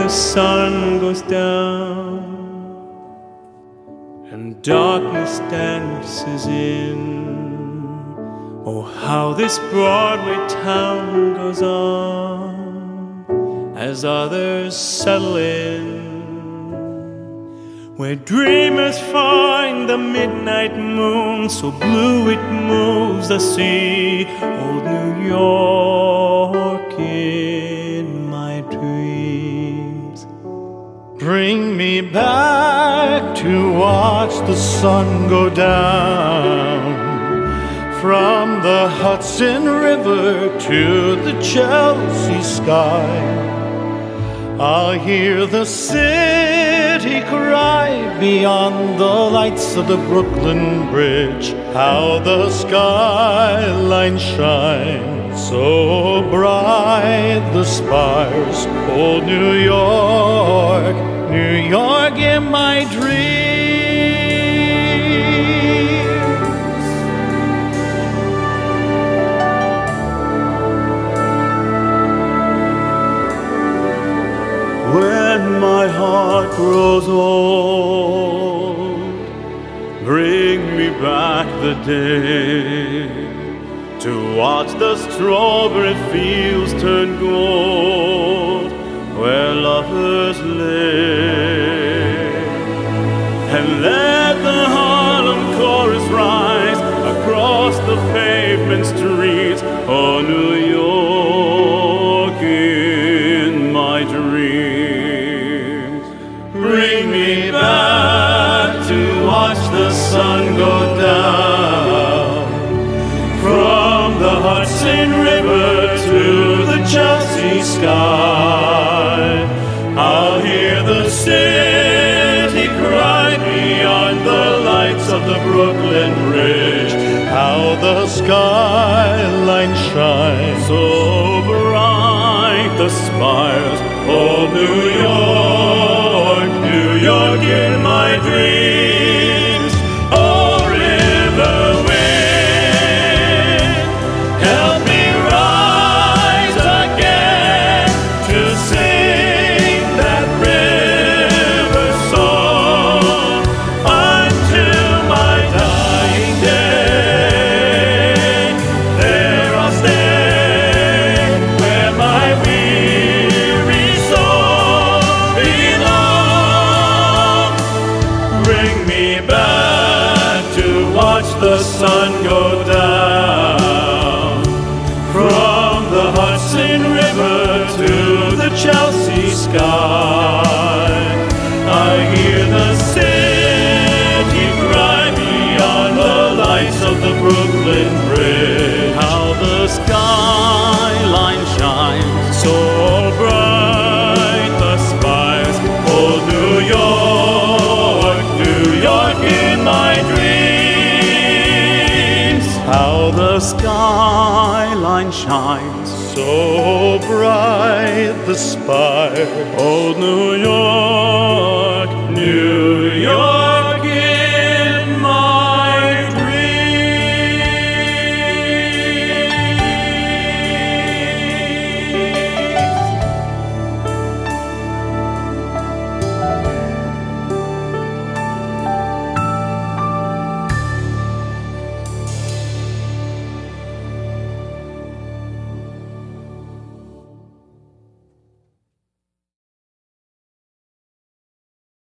the sun goes down and darkness dances in. Oh, how this Broadway town goes on as others settle in, where dreamers find the midnight moon so blue it moves the sea. Old New York in my dreams. Bring me back to watch the sun go down from the Hudson River to the Chelsea sky. I'll hear the city cry beyond the lights of the Brooklyn Bridge. How the skyline shines so bright, the spires. Old New York, New York in my dreams. When my heart grows old, bring me back the day to watch the strawberry fields turn gold where lovers lay, and let the Harlem chorus rise across the pavement streets. Oh, New York in my dreams. Bring me back to watch the sun go down from the Hudson River to the Chelsea sky. I'll hear the city cry beyond the lights of the Brooklyn Bridge. How the skyline shines so bright, the spires. Oh, New York, New York in my dreams. Oh, river wind, help me rise again to sing that river song until my dying day. There I'll stay where my weary soul belongs. Bring me back to watch the sun go down from the Hudson River to the Chelsea sky. I hear the city cry beyond the lights of the Brooklyn Bridge. How the skyline shines so bright, the spires. Oh, New York, New York in my dreams. How the skyline shines so bright, the spire. Old New York